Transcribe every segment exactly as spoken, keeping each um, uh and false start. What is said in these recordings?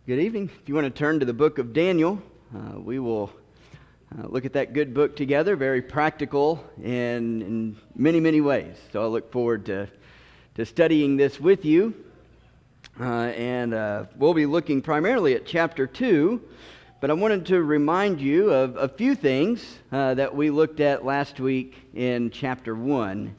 Good evening. If you want to turn to the book of Daniel, uh, we will uh, look at that good book together, very practical in, in many, many ways. So I look forward to, to studying this with you. Uh, and uh, we'll be looking primarily at chapter two, but I wanted to remind you of a few things uh, that we looked at last week in chapter one.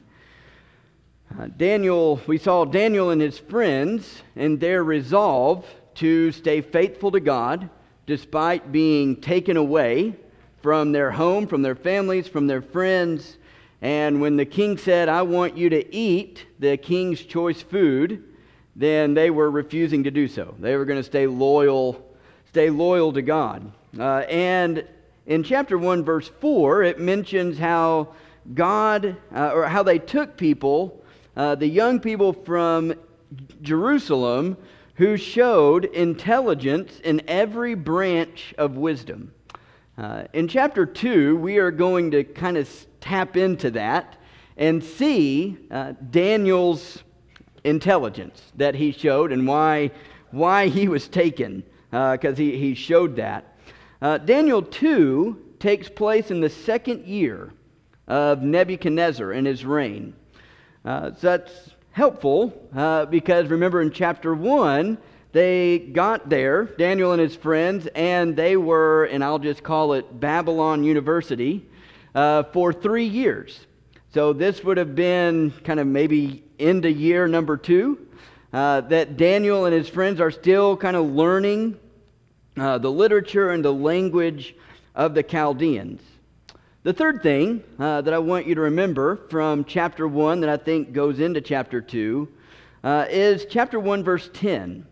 Uh, Daniel, we saw Daniel and his friends and their resolve to stay faithful to God despite being taken away from their home, from their families, from their friends. And when the king said, "I want you to eat the king's choice food," then they were refusing to do so. They were going to stay loyal, stay loyal to God. Uh, and in chapter one, verse four, it mentions how God, uh, or how they took people, uh, the young people from Jerusalem, who showed intelligence in every branch of wisdom. Uh, in chapter two, we are going to kind of tap into that and see uh, Daniel's intelligence that he showed and why why he was taken, because uh, he, he showed that. Uh, Daniel two takes place in the second year of Nebuchadnezzar in his reign. Uh, so that's helpful, uh, because remember in chapter one, they got there, Daniel and his friends, and they were, and I'll just call it Babylon University, uh, for three years. So this would have been kind of maybe into year number two, uh, that Daniel and his friends are still kind of learning uh, the literature and the language of the Chaldeans. The third thing uh, that I want you to remember from chapter one that I think goes into chapter two uh, is chapter one, verse ten,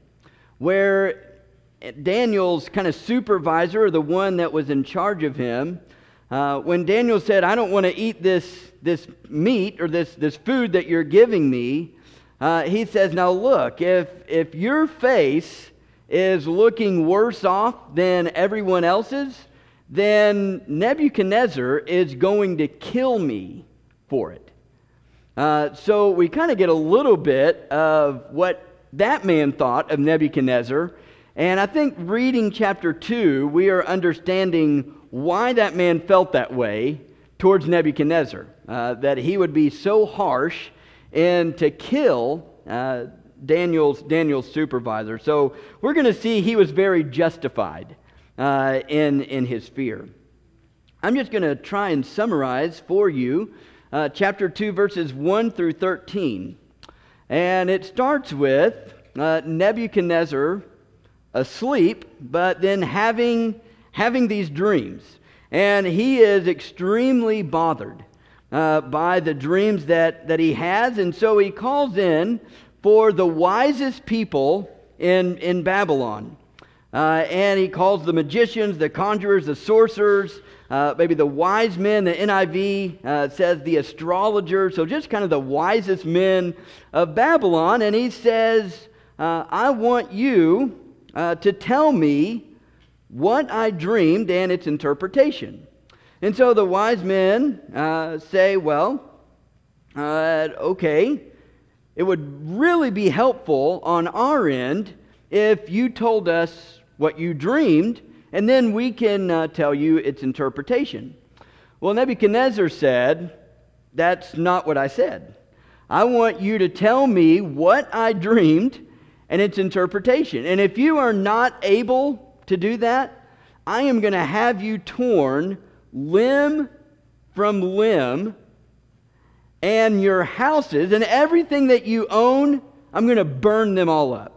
where Daniel's kind of supervisor, or the one that was in charge of him, uh, when Daniel said, "I don't want to eat this this meat or this, this food that you're giving me," uh, he says, "Now look, if if your face is looking worse off than everyone else's, then Nebuchadnezzar is going to kill me for it." Uh, so we kind of get a little bit of what that man thought of Nebuchadnezzar. And I think reading chapter two, we are understanding why that man felt that way towards Nebuchadnezzar. Uh, that he would be so harsh and to kill uh, Daniel's, Daniel's supervisor. So we're going to see he was very justified Uh, in, in his fear. I'm just going to try and summarize for you uh, chapter two, verses one through thirteen. And it starts with uh, Nebuchadnezzar asleep, but then having, having these dreams. And he is extremely bothered uh, by the dreams that, that he has. And so he calls in for the wisest people in, in Babylon. Uh, and he calls the magicians, the conjurers, the sorcerers, uh, maybe the wise men. The N I V uh, says the astrologers, so just kind of the wisest men of Babylon. And he says, uh, I want you uh, to tell me what I dreamed and its interpretation. And so the wise men uh, say, well, uh, okay, it would really be helpful on our end if you told us what you dreamed, and then we can uh, tell you its interpretation. Well, Nebuchadnezzar said, that's not what I said. I want you to tell me what I dreamed and its interpretation. And if you are not able to do that, I am going to have you torn limb from limb, and your houses and everything that you own, I'm going to burn them all up.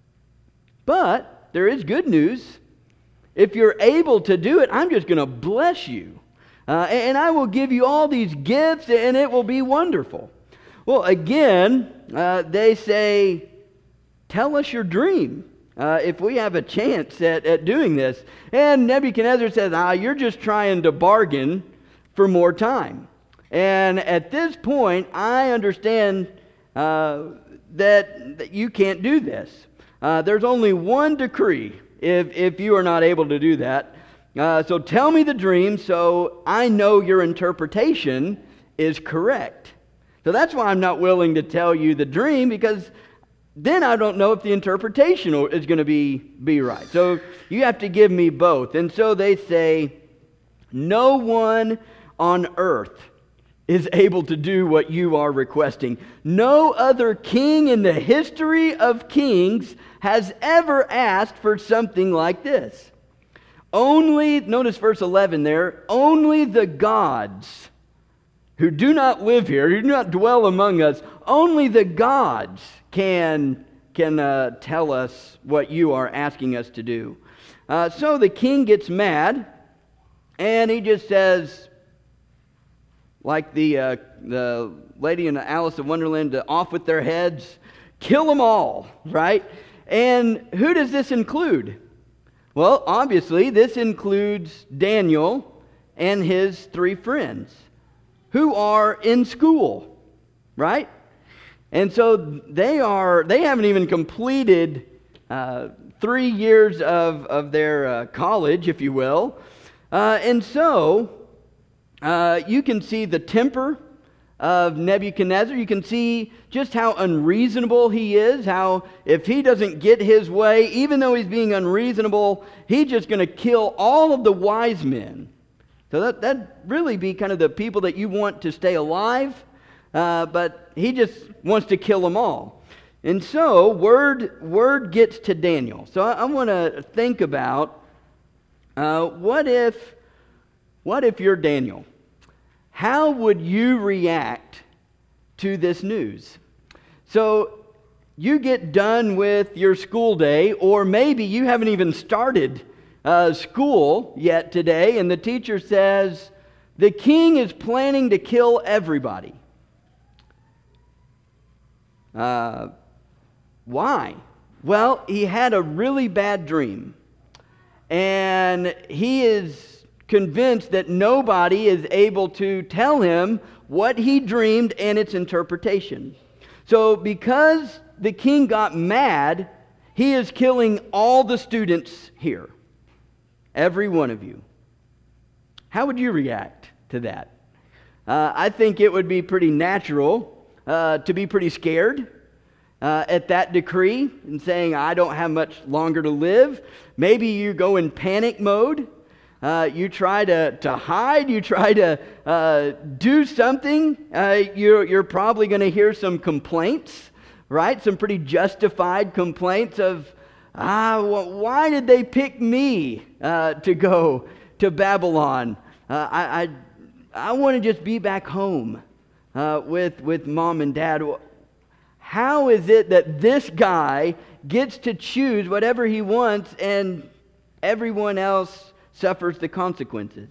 But there is good news. If you're able to do it, I'm just going to bless you. Uh, and I will give you all these gifts, and it will be wonderful. Well, again, uh, they say, tell us your dream uh, if we have a chance at, at doing this. And Nebuchadnezzar says, ah, you're just trying to bargain for more time. And at this point, I understand uh, that, that you can't do this. Uh, there's only one decree if, if you are not able to do that. Uh, so tell me the dream so I know your interpretation is correct. So that's why I'm not willing to tell you the dream, because then I don't know if the interpretation is going to be, be right. So you have to give me both. And so they say, no one on earth is able to do what you are requesting. No other king in the history of kings has ever asked for something like this. Only, notice verse eleven there, only the gods who do not live here, who do not dwell among us, only the gods can, can uh, tell us what you are asking us to do. Uh, so the king gets mad, and he just says, like the uh, the lady in Alice in Wonderland, uh, off with their heads, kill them all, right? And who does this include? Well, obviously, this includes Daniel and his three friends who are in school, right? And so they are, they haven't even completed uh, three years of, of their uh, college, if you will. Uh, and so uh, you can see the temper of Nebuchadnezzar. You can see just how unreasonable he is, how if he doesn't get his way, even though he's being unreasonable, he's just going to kill all of the wise men. So that, that'd really be kind of the people that you want to stay alive, uh, but he just wants to kill them all. And so word, word gets to Daniel. So I, I want to think about uh, what if, what if you're Daniel? How would you react to this news? So you get done with your school day, or maybe you haven't even started uh, school yet today, and the teacher says, the king is planning to kill everybody. Uh, why? Well, he had a really bad dream, and he is convinced that nobody is able to tell him what he dreamed and its interpretation. So because the king got mad, he is killing all the students here. Every one of you. How would you react to that? Uh, I think it would be pretty natural uh, to be pretty scared uh, at that decree and saying, I don't have much longer to live. Maybe you go in panic mode. Uh, you try to, to hide, you try to uh, do something, uh, you're, you're probably going to hear some complaints, right? Some pretty justified complaints of, ah, well, why did they pick me uh, to go to Babylon? Uh, I, I, I want to just be back home uh, with, with mom and dad. How is it that this guy gets to choose whatever he wants and everyone else suffers the consequences?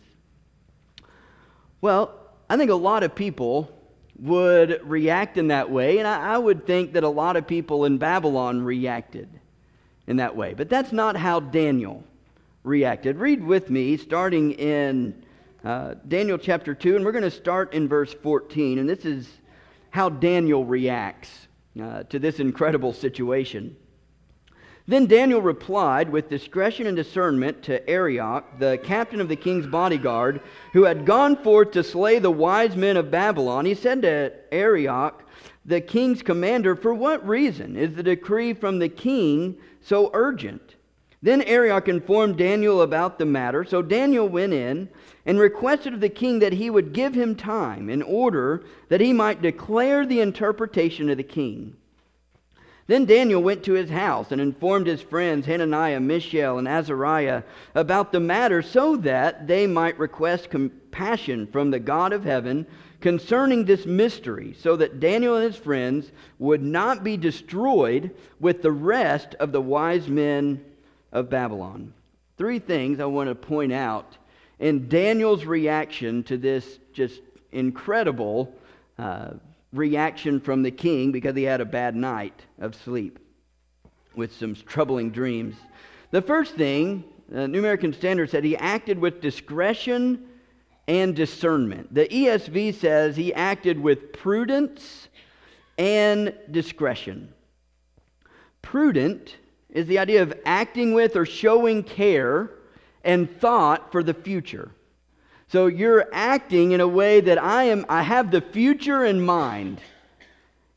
Well, I think a lot of people would react in that way, and I, I would think that a lot of people in Babylon reacted in that way. But that's not how Daniel reacted. Read with me, starting in uh, Daniel chapter two, and we're going to start in verse fourteen, and this is how Daniel reacts uh, to this incredible situation. Then Daniel replied with discretion and discernment to Arioch, the captain of the king's bodyguard, who had gone forth to slay the wise men of Babylon. He said to Arioch, the king's commander, for what reason is the decree from the king so urgent? Then Arioch informed Daniel about the matter. So Daniel went in and requested of the king that he would give him time in order that he might declare the interpretation to the king. Then Daniel went to his house and informed his friends Hananiah, Mishael, and Azariah about the matter so that they might request compassion from the God of heaven concerning this mystery, so that Daniel and his friends would not be destroyed with the rest of the wise men of Babylon. Three things I want to point out in Daniel's reaction to this just incredible uh, reaction from the king because he had a bad night of sleep with some troubling dreams. The first thing, the New American Standard said he acted with discretion and discernment. The E S V says he acted with prudence and discretion. Prudent is the idea of acting with or showing care and thought for the future. So you're acting in a way that I am I have the future in mind.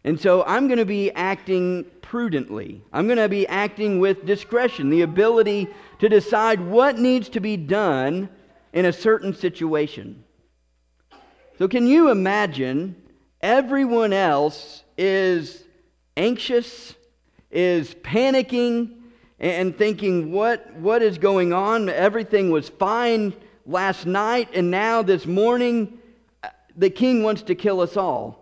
And so I'm going to be acting prudently. I'm going to be acting with discretion, the ability to decide what needs to be done in a certain situation. So can you imagine everyone else is anxious, is panicking, and thinking, what, what is going on? Everything was fine last night, and now this morning, the king wants to kill us all.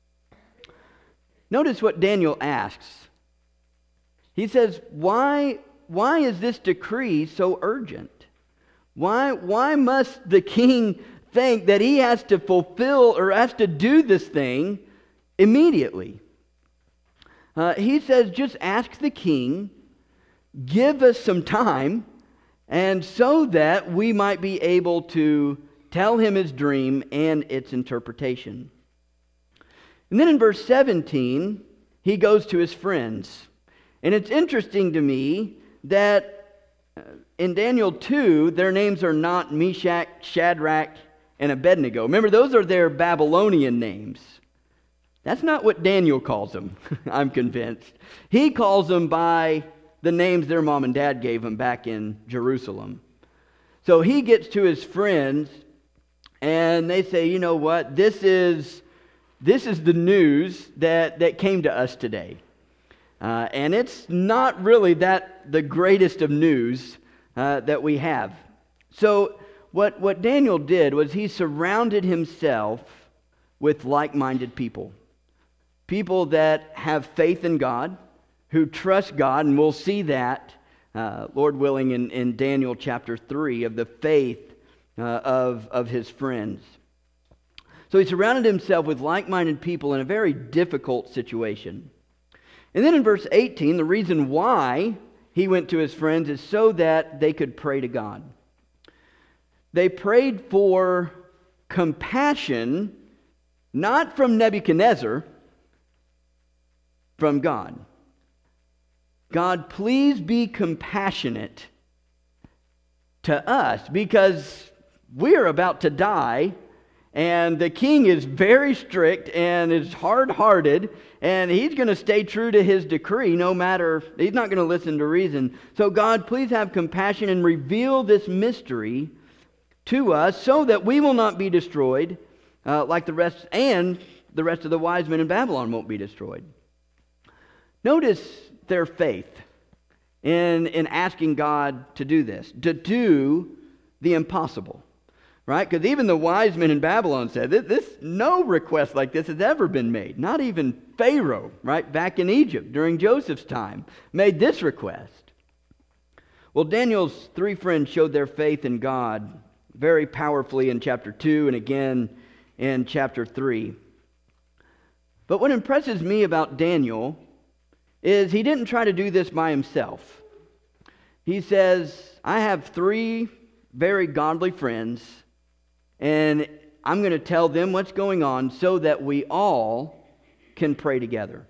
Notice what Daniel asks. He says, why, why is this decree so urgent? Why, why must the king think that he has to fulfill or has to do this thing immediately? Uh, he says, just ask the king, give us some time, and so that we might be able to tell him his dream and its interpretation. And then in verse seventeen, he goes to his friends. And it's interesting to me that in Daniel two, their names are not Meshach, Shadrach, and Abednego. Remember, those are their Babylonian names. That's not what Daniel calls them, I'm convinced. He calls them by the names their mom and dad gave them back in Jerusalem. So he gets to his friends, and they say, you know what, this is this is the news that, that came to us today. Uh, and it's not really that the greatest of news uh, that we have. So what, what Daniel did was he surrounded himself with like-minded people. People that have faith in God, who trust God, and we'll see that, uh, Lord willing, in, in Daniel chapter three, of the faith uh, of, of his friends. So he surrounded himself with like-minded people in a very difficult situation. And then in verse eighteen, the reason why he went to his friends is so that they could pray to God. They prayed for compassion, not from Nebuchadnezzar, from God. God, please be compassionate to us, because we're about to die, and the king is very strict and is hard-hearted, and he's going to stay true to his decree no matter, he's not going to listen to reason. So God, please have compassion and reveal this mystery to us so that we will not be destroyed uh, like the rest, and the rest of the wise men in Babylon won't be destroyed. Notice their faith in, in asking God to do this, to do the impossible. Right? Because even the wise men in Babylon said, this, this no request like this has ever been made. Not even Pharaoh, right, back in Egypt during Joseph's time, made this request. Well, Daniel's three friends showed their faith in God very powerfully in chapter two and again in chapter three. But what impresses me about Daniel is he didn't try to do this by himself. He says, I have three very godly friends, and I'm going to tell them what's going on so that we all can pray together.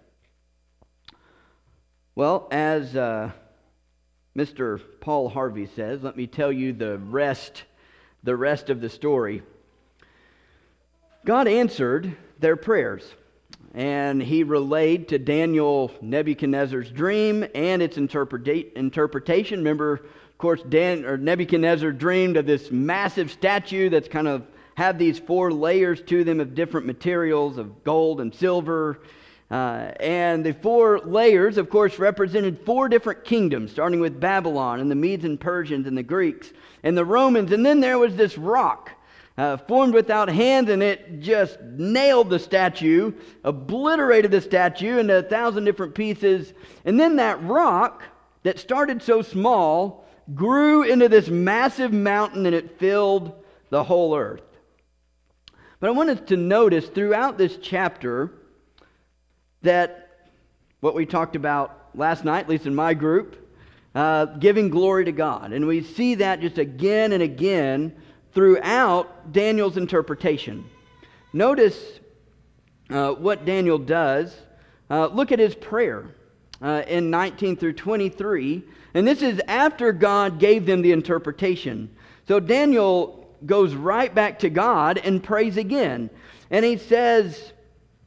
Well, as uh, Mister Paul Harvey says, let me tell you the rest, the rest of the story. God answered their prayers, and he relayed to Daniel Nebuchadnezzar's dream and its interpreta- interpretation. Remember, of course, Dan, or Nebuchadnezzar dreamed of this massive statue that's kind of had these four layers to them of different materials, of gold and silver. Uh, and the four layers, of course, represented four different kingdoms, starting with Babylon and the Medes and Persians and the Greeks and the Romans. And then there was this rock uh, formed without hands, and it just nailed the statue, obliterated the statue into a thousand different pieces. And then that rock that started so small grew into this massive mountain, and it filled the whole earth. But I want us to notice throughout this chapter that what we talked about last night, at least in my group, uh, giving glory to God. And we see that just again and again throughout Daniel's interpretation. Notice uh, what Daniel does. Uh, look at his prayer uh, in nineteen through twenty-three. And this is after God gave them the interpretation. So Daniel goes right back to God and prays again. And he says,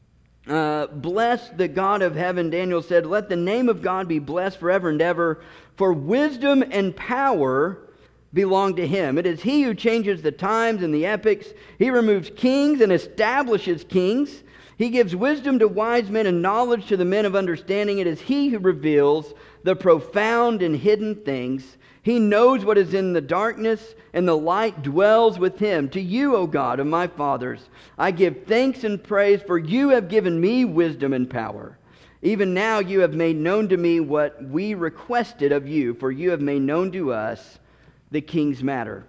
uh, bless the God of heaven. Daniel said, let the name of God be blessed forever and ever, for wisdom and power belong to him. It is he who changes the times and the epochs. He removes kings and establishes kings. He gives wisdom to wise men and knowledge to the men of understanding. It is he who reveals the profound and hidden things. He knows what is in the darkness, and the light dwells with him. To you, O God of my fathers, I give thanks and praise, for you have given me wisdom and power. Even now you have made known to me what we requested of you, for you have made known to us the king's matter.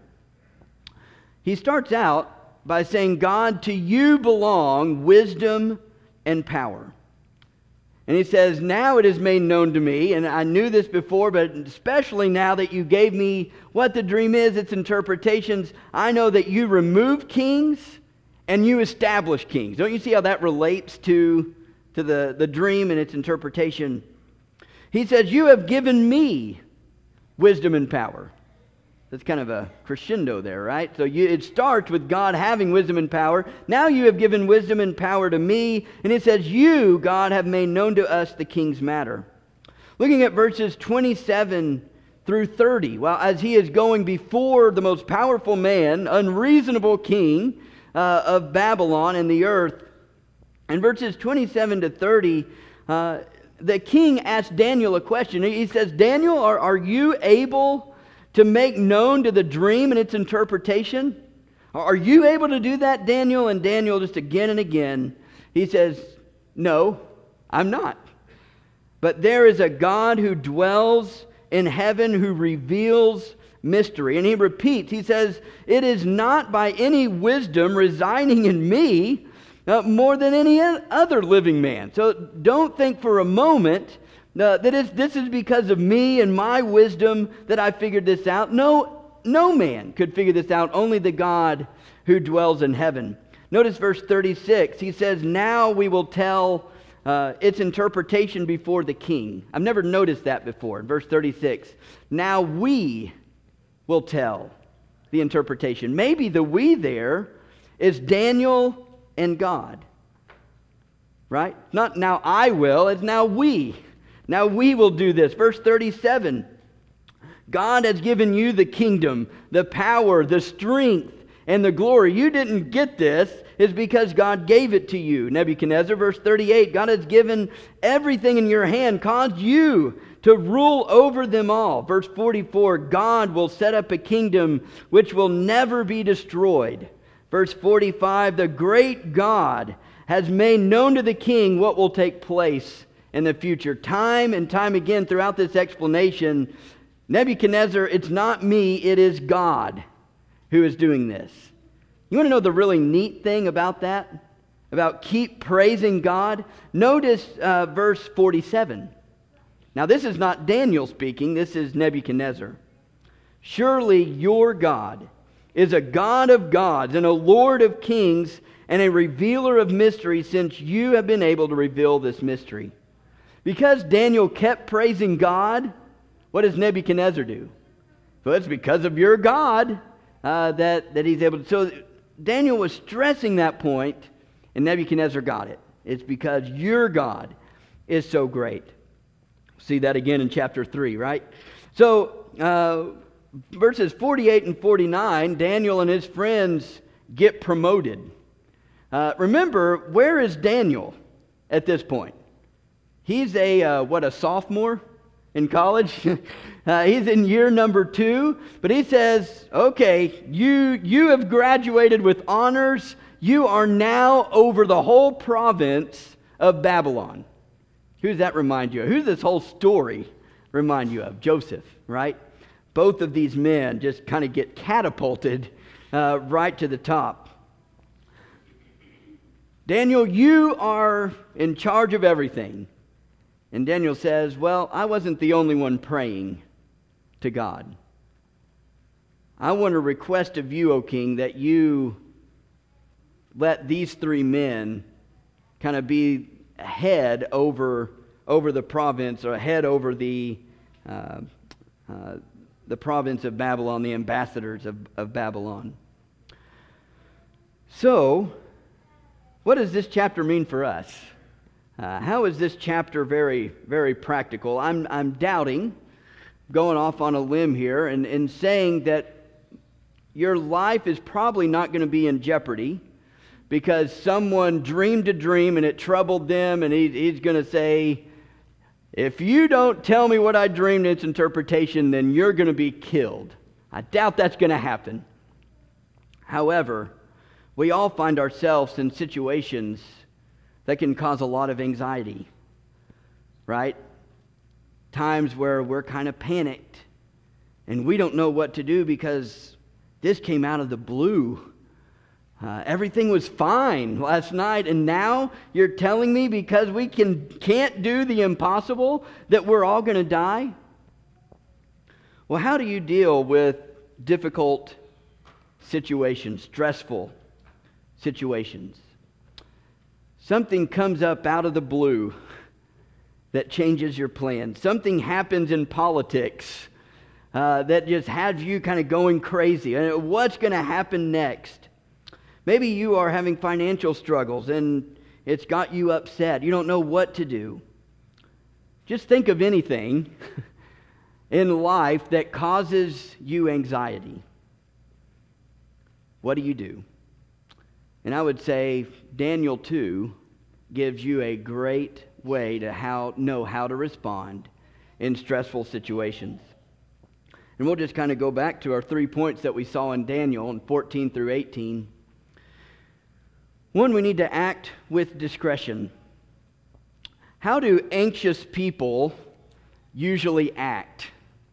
He starts out by saying, God, to you belong wisdom and power. And he says, now it is made known to me, and I knew this before, but especially now that you gave me what the dream is, its interpretations, I know that you remove kings and you establish kings. Don't you see how that relates to, to the, the dream and its interpretation? He says, you have given me wisdom and power. That's kind of a crescendo there, right? So you, it starts with God having wisdom and power. Now you have given wisdom and power to me. And it says, you, God, have made known to us the king's matter. Looking at verses twenty-seven through thirty, well, as he is going before the most powerful man, unreasonable king uh, of Babylon and the earth, in verses twenty-seven to thirty, uh, the king asks Daniel a question. He says, Daniel, are, are you able to make known to the dream and its interpretation? Are you able to do that, Daniel? And Daniel, just again and again, he says, no, I'm not. But there is a God who dwells in heaven who reveals mystery. And he repeats, he says, it is not by any wisdom residing in me uh, more than any other living man. So don't think for a moment Uh, that is, this is because of me and my wisdom that I figured this out. No, no man could figure this out, only the God who dwells in heaven. Notice verse thirty-six. He says, now we will tell uh, its interpretation before the king. I've never noticed that before. In verse thirty-six, now we will tell the interpretation. Maybe the we there is Daniel and God. Right? Not now I will, it's now we. Now we will do this. Verse thirty-seven. God has given you the kingdom, the power, the strength, and the glory. You didn't get this. It's because God gave it to you. Nebuchadnezzar, verse thirty-eight. God has given everything in your hand, caused you to rule over them all. Verse forty-four. God will set up a kingdom which will never be destroyed. Verse forty-five. The great God has made known to the king what will take place in the future. Time and time again throughout this explanation, Nebuchadnezzar, it's not me, it is God who is doing this. You want to know the really neat thing about that? About keep praising God? Notice uh, verse forty-seven. Now this is not Daniel speaking, this is Nebuchadnezzar. Surely your God is a God of gods and a Lord of kings and a revealer of mysteries, since you have been able to reveal this mystery. Because Daniel kept praising God, what does Nebuchadnezzar do? Well, it's because of your God uh, that, that he's able to. So Daniel was stressing that point, and Nebuchadnezzar got it. It's because your God is so great. See that again in chapter three, right? So uh, verses forty-eight and forty-nine, Daniel and his friends get promoted. Uh, remember, where is Daniel at this point? He's a, uh, what, a sophomore in college? uh, he's in year number two. But he says, okay, you, you have graduated with honors. You are now over the whole province of Babylon. Who does that remind you of? Who does this whole story remind you of? Joseph, right? Both of these men just kind of get catapulted uh, right to the top. Daniel, you are in charge of everything. And Daniel says, well, I wasn't the only one praying to God. I want to request of you, O king, that you let these three men kind of be head over, over the province, or head over the, uh, uh, the province of Babylon, the ambassadors of, of Babylon. So, what does this chapter mean for us? Uh, how is this chapter very, very practical? I'm, I'm doubting, going off on a limb here, and, and saying that your life is probably not going to be in jeopardy because someone dreamed a dream and it troubled them, and he, he's going to say, if you don't tell me what I dreamed in its interpretation, then you're going to be killed. I doubt that's going to happen. However, we all find ourselves in situations that can cause a lot of anxiety, right? Times where we're kind of panicked and we don't know what to do because this came out of the blue. Uh, everything was fine last night, and now you're telling me because we can, can't do the impossible that we're all going to die? Well, how do you deal with difficult situations, stressful situations? Something comes up out of the blue that changes your plan. Something happens in politics uh, that just has you kind of going crazy. And what's going to happen next? Maybe you are having financial struggles and it's got you upset. You don't know what to do. Just think of anything in life that causes you anxiety. What do you do? And I would say Daniel two gives you a great way to how know how to respond in stressful situations. And we'll just kind of go back to our three points that we saw in Daniel in fourteen through eighteen. One, we need to act with discretion. How do anxious people usually act?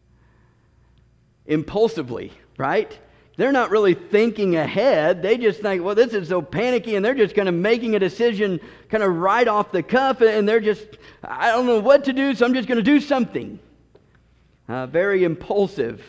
Impulsively, right? They're not really thinking ahead. They just think, well, this is so panicky, and they're just kind of making a decision kind of right off the cuff, and they're just, I don't know what to do, so I'm just going to do something. Uh, very impulsive.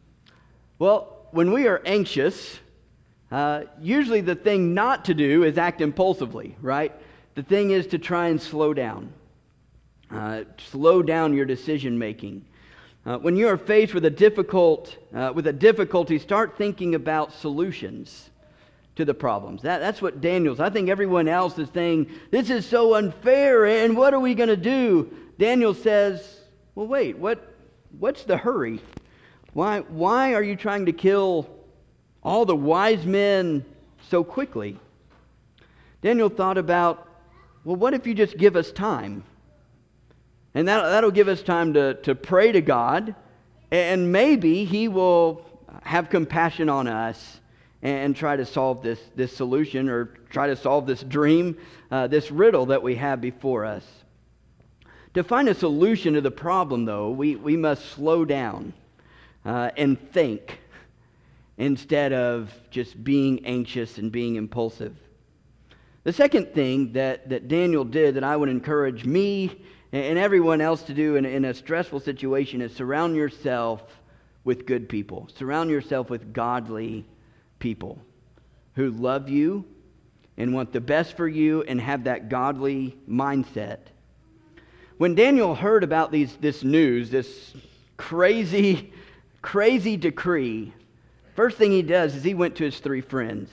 Well, when we are anxious, uh, usually the thing not to do is act impulsively, right? The thing is to try and slow down. Uh, slow down your decision making. Uh, when you are faced with a difficult, uh, with a difficulty, start thinking about solutions to the problems. That, that's what Daniel's. I think everyone else is saying, this is so unfair, and what are we going to do? Daniel says, well, wait, what? What's the hurry? Why, why are you trying to kill all the wise men so quickly? Daniel thought about, well, what if you just give us time? And that, that'll give us time to, to pray to God, and maybe He will have compassion on us and try to solve this, this solution, or try to solve this dream, uh, this riddle that we have before us. To find a solution to the problem, though, we, we must slow down uh, and think instead of just being anxious and being impulsive. The second thing that, that Daniel did that I would encourage me and everyone else to do in, in a stressful situation is surround yourself with good people. Surround yourself with godly people who love you and want the best for you and have that godly mindset. When Daniel heard about these, this news, this crazy, crazy decree, first thing he does is he went to his three friends.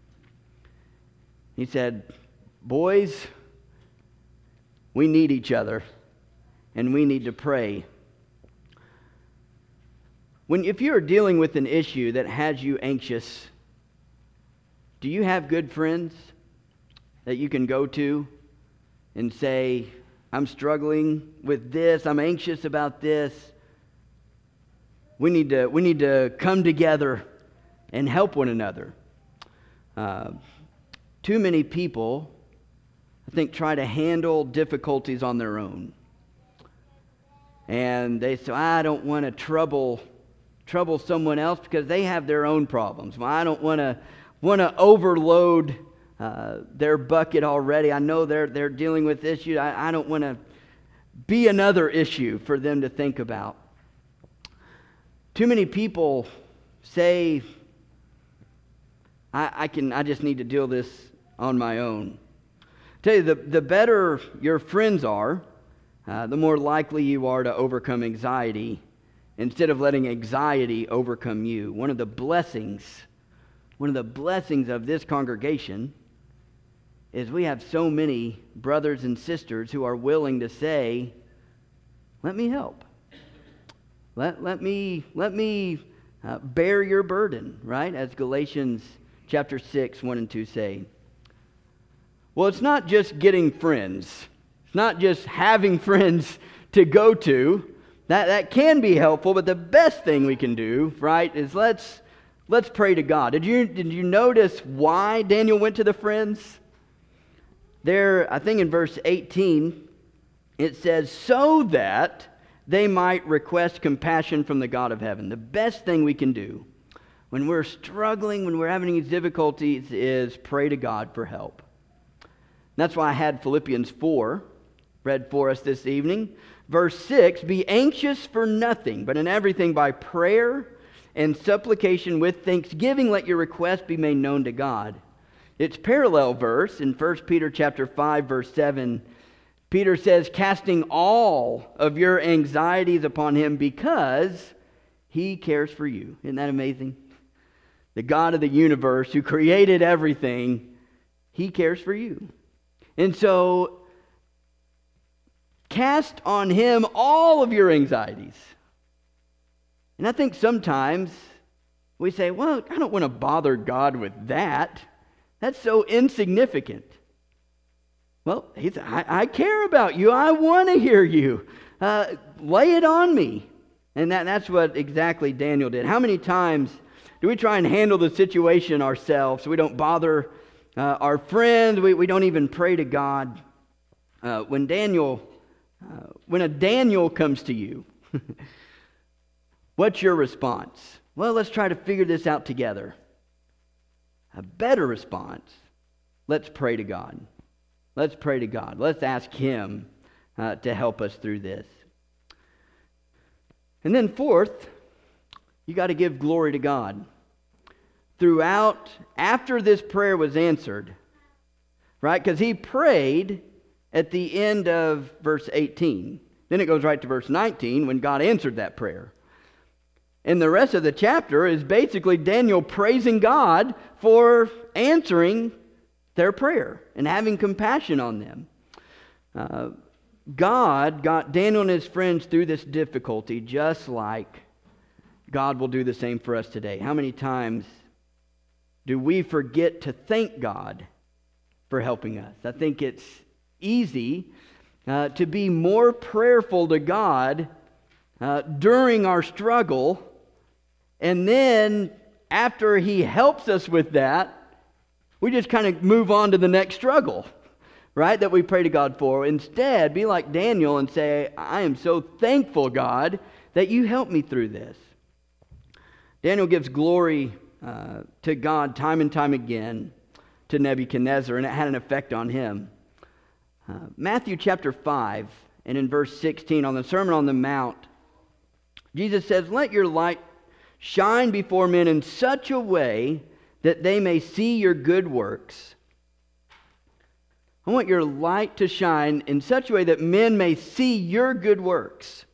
He said, boys, we need each other, and we need to pray. When, if you are dealing with an issue that has you anxious, do you have good friends that you can go to and say, I'm struggling with this, I'm anxious about this. We need to, we need to come together and help one another. Uh, too many people, I think, try to handle difficulties on their own. And they say, I don't want to trouble trouble someone else because they have their own problems. Well, I don't want to want to overload uh, their bucket already. I know they're they're dealing with issues. I, I don't want to be another issue for them to think about. Too many people say, I, I can I just need to deal this on my own. Tell you, the, the better your friends are, uh, the more likely you are to overcome anxiety instead of letting anxiety overcome you. One of the blessings, one of the blessings of this congregation is we have so many brothers and sisters who are willing to say, let me help. Let, let me, let me uh, bear your burden, right? As Galatians chapter six, one and two say. Well, it's not just getting friends. It's not just having friends to go to. That, that can be helpful, but the best thing we can do, right, is let's let's pray to God. Did you did you notice why Daniel went to the friends? There, I think in verse eighteen, it says, so that they might request compassion from the God of heaven. The best thing we can do when we're struggling, when we're having these difficulties, is pray to God for help. That's why I had Philippians four read for us this evening. Verse six, be anxious for nothing, but in everything by prayer and supplication with thanksgiving let your requests be made known to God. Its parallel verse in First Peter chapter five, verse seven, Peter says, casting all of your anxieties upon him because he cares for you. Isn't that amazing? The God of the universe who created everything, he cares for you. And so, cast on him all of your anxieties. And I think sometimes we say, well, I don't want to bother God with that. That's so insignificant. Well, he's, I, I care about you. I want to hear you. Uh, lay it on me. And that, that's what exactly Daniel did. How many times do we try and handle the situation ourselves so we don't bother uh, our friends? We, we don't even pray to God. Uh, when Daniel, uh, when a Daniel comes to you, what's your response? Well, let's try to figure this out together. A better response, let's pray to God. Let's pray to God. Let's ask him uh, to help us through this. And then fourth, you got to give glory to God. Throughout, after this prayer was answered, right? Because he prayed at the end of verse eighteen. Then it goes right to verse nineteen when God answered that prayer. And the rest of the chapter is basically Daniel praising God for answering their prayer and having compassion on them. Uh, God got Daniel and his friends through this difficulty just like God will do the same for us today. How many times do we forget to thank God for helping us? I think it's easy uh, to be more prayerful to God uh, during our struggle, and then after he helps us with that, we just kind of move on to the next struggle, right, that we pray to God for. Instead, be like Daniel and say, I am so thankful, God, that you helped me through this. Daniel gives glory uh, to God time and time again to Nebuchadnezzar, and it had an effect on him. Uh, Matthew chapter five, and in verse sixteen, on the Sermon on the Mount, Jesus says, let your light shine before men in such a way that they may see your good works. I want your light to shine in such a way that men may see your good works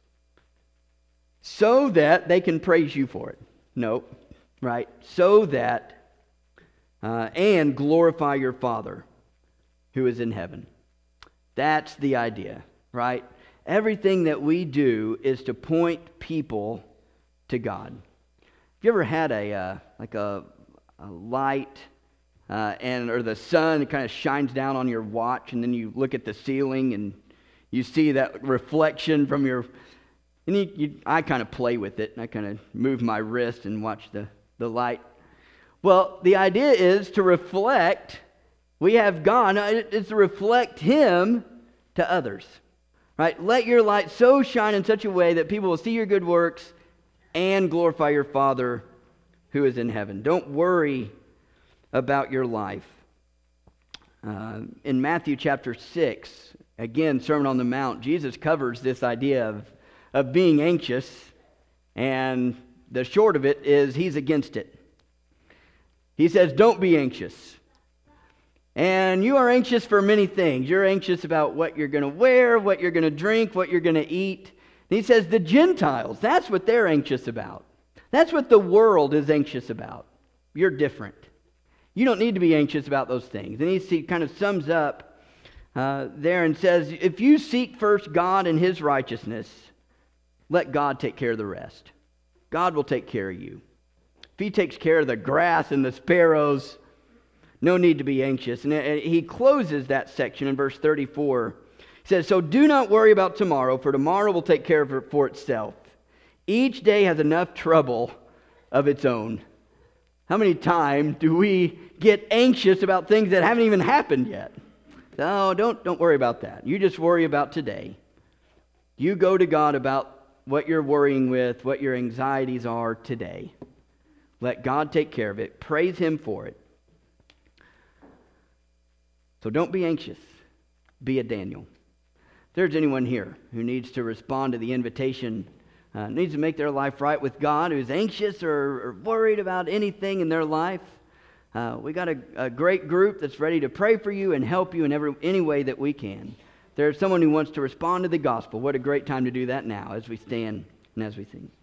so that they can praise you for it. No, right? So that, uh, and glorify your Father who is in heaven. That's the idea, right? Everything that we do is to point people to God. Have you ever had a, uh, like a, a light uh, and or the sun kind of shines down on your watch, and then you look at the ceiling and you see that reflection from your, and you, you, I kind of play with it, and I kind of move my wrist and watch the, the light. Well, the idea is to reflect, we have God, it's to reflect him to others, right? Let your light so shine in such a way that people will see your good works and glorify your Father who is in heaven. Don't worry about your life. Uh, in Matthew chapter six, again, Sermon on the Mount, Jesus covers this idea of, of being anxious, and the short of it is he's against it. He says, don't be anxious. And you are anxious for many things. You're anxious about what you're going to wear, what you're going to drink, what you're going to eat. And he says the Gentiles, that's what they're anxious about. That's what the world is anxious about. You're different. You don't need to be anxious about those things. And he kind of sums up uh, there and says, if you seek first God and his righteousness, let God take care of the rest. God will take care of you. If he takes care of the grass and the sparrows, no need to be anxious. And he closes that section in verse thirty-four. He says, so do not worry about tomorrow, for tomorrow will take care of it for itself. Each day has enough trouble of its own. How many times do we get anxious about things that haven't even happened yet? No, don't, don't worry about that. You just worry about today. You go to God about what you're worrying with, what your anxieties are today. Let God take care of it. Praise him for it. So don't be anxious. Be a Daniel. If there's anyone here who needs to respond to the invitation, uh, needs to make their life right with God, who's anxious or, or worried about anything in their life, uh, we got a, a great group that's ready to pray for you and help you in every any way that we can. If there's someone who wants to respond to the gospel, what a great time to do that now as we stand and as we sing.